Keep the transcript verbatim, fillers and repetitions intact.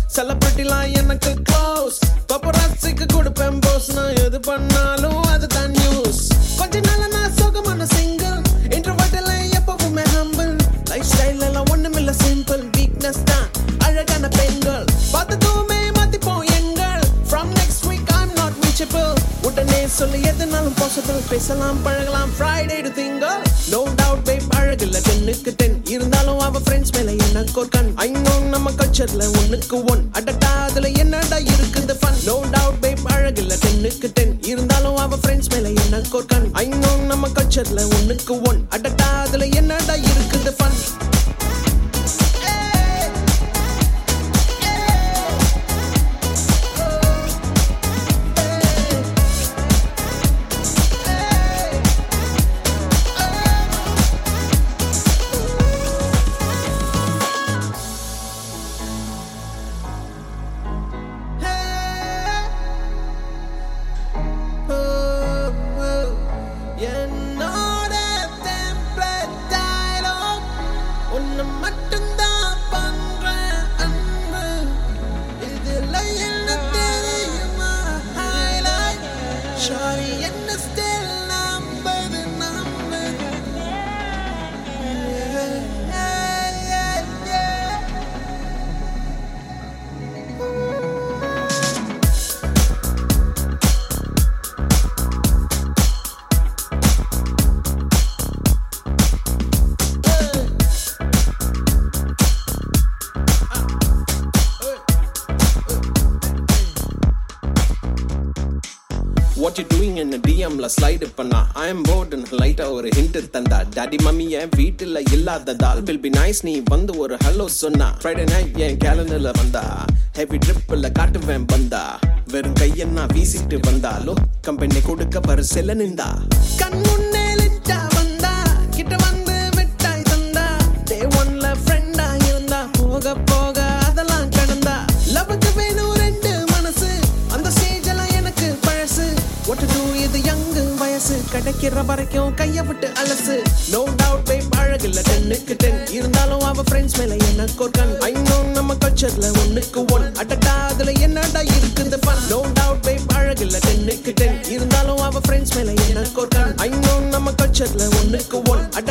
செலிபிரிட்டிலாம் எனக்கு க்ளோஸ் பப்பராசிக்கு கொடுப்பேன் போஸ் நான் எது பண்ணாலும் அதுதான் நியூஸ் கொஞ்ச நாள நான் சோகமான சிங்கிள் இன்ட்ரோவர்ட்ல எப்பவுமே ஹம்பிள் லைஃப் ஸ்டைல் எல்லாம் ஒண்ணுமில்ல சிம்பிள் வீக்னஸ் தான் அழகான பெண்கள் பார்த்ததுமே மாத்திப்போம் எங்கள் from next week I'm not reachable உடனே சொல்லி எதுனாலும் பாசிபிள் பேசலாம் பழகலாம் ஃப்ரைடே டு திங்கள் நோ டவுட் பேப் அழகில்ல டென்னுக்கு டென் இருந்தாலும் அவ ஃப்ரெண்ட்ஸ் மேல எனக்கு ஒரு கண் ஐ நோ நம்ம கல்ச்சர்ல ஒன்னுக்கு ஒன் அடடா அதுல என்னடா இருக்குது ஃபன் நோ டவுட் பேப் அழகில்ல டென்னுக்கு டென் இருந்தாலும் அவ ஃப்ரெண்ட்ஸ் மேல எனக்கு ஒரு கண் ஐ நோ நம்ம கல்ச்சர்ல ஒன்னுக்கு ஒன் அடடா அதுல என்னடா இருக்குது fun What you doing in a D M la slide panna I am bored and light or hint tanda daddy mummy en veetilla illadadal will be nice nee vandu or hello sonna Friday night en calendar la vanda heavy trip la kaatuven banda verum kaiyanna veesittu vandalo company kodukka parusela ninda kan munne litta vanda kitta vandu vittai tanda day one la friend ah irunda poga poga adala kadanda love ku venu rendu manasu and stage la enakku palasu what to do with the young வயசு கிடைக்கிற வரைக்கும் கைய விட்டு அலசு no doubt babe அழகில்ல டென்னுக்கு ten இருந்தாலும் அவ friends மேல எனக்கு ஒரு கண் ஐ நோ நம்ம கல்ச்சர்ல ஒன்னுக்கு ஒன் அடடா அதுல என்னடா இருக்குது ஃபன் no doubt babe அழகில்ல டென்னுக்கு டென் இருந்தாலும் அவ ஃப்ரெண்ட்ஸ் மேல எனக்கு ஒரு கண் ஐ நோ நம்ம கல்ச்சர்ல ஒன்னுக்கு ஒன்